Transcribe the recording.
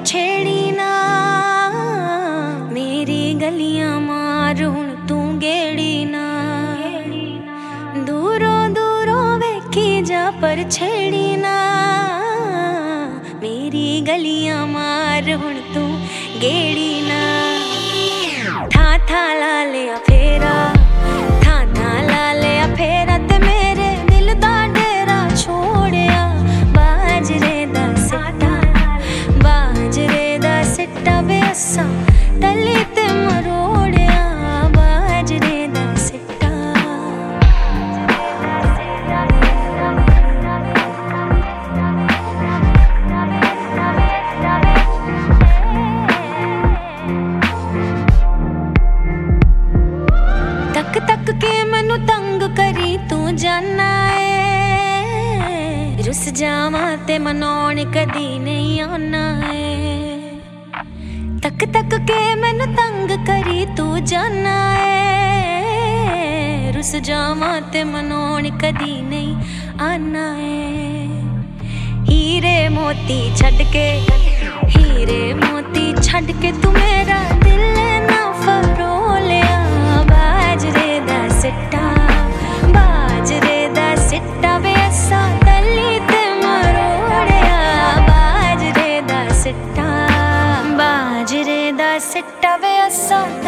छेड़ी ना मेरी गलियां मार हुण तू गेड़ी ना दूरों दूरों वेखी जा पर छेड़ी ना मेरी गलियां मार हुण तू गेड़ी ना था ला लिया फेरा था ला लिया फेरा ते मेरे दिल दा डेरा छोड़िया बाजरे दा सिट्टा बेसा तली ते मरोड़िया बाजरे दा सिट्टा तक तक के मैनू तंग करी तू जाना है रुस जावा ते मनाउण कदी नहीं आना है तक तक के मैनू तंग करी तू जाना है रुस जावा ते मनाउण कदी नहीं आना है हीरे मोती छड़ के तू मेरा दिल ना फरोलिया बाजरे दा सिट्टा वैसा तली ते मरोड़िया बाजरे दा सिट्टा वैसा